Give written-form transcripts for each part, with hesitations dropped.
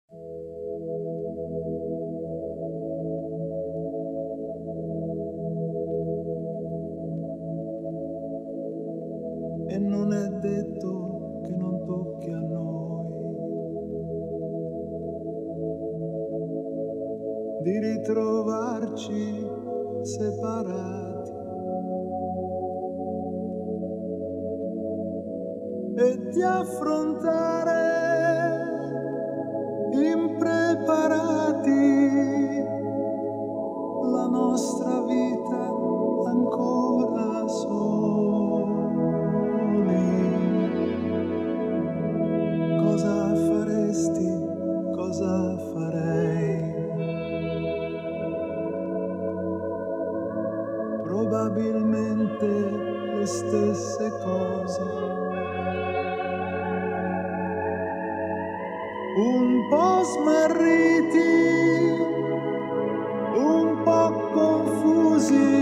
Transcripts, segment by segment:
E non è detto che non tocchi a noi di ritrovarci separati e di affrontare impreparati la nostra vita ancora soli. Cosa faresti? Cosa farei? Probabilmente le stesse cose. Un po' smarriti, un po' confusi,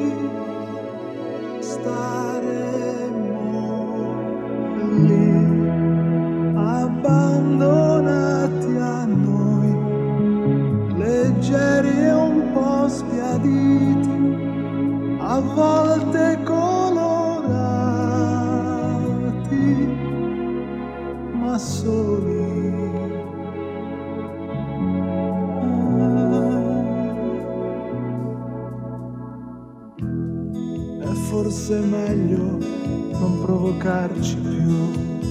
staremo lì, abbandonati a noi, leggeri e un po' sbiaditi, a volte colorati, ma soli. È forse meglio non provocarci più,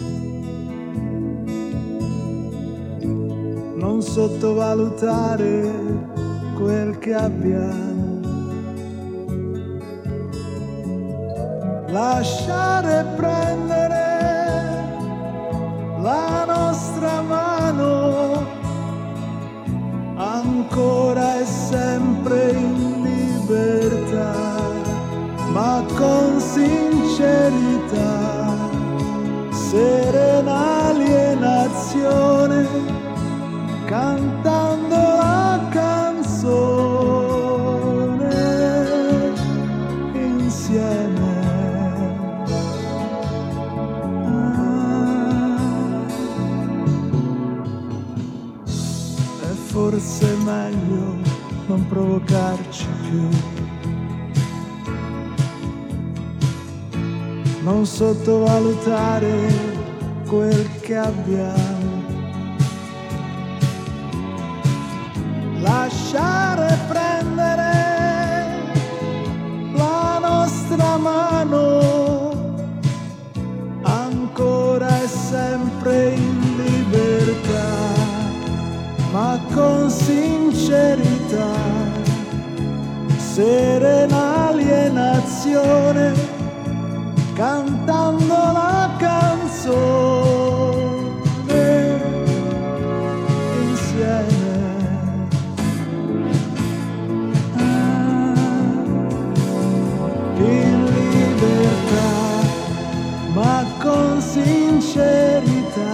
non sottovalutare quel che abbiamo, lasciare prendere la nostra mano, ancora e sempre in libertà, ma con sincerità, serena alienazione, cantando la canzone insieme. È forse meglio non provocarci più, non sottovalutare quel che abbiamo, lasciare prendere la nostra mano, ancora e sempre in libertà, ma con sincerità, serena alienazione, cantando la canzone insieme. In libertà, ma con sincerità,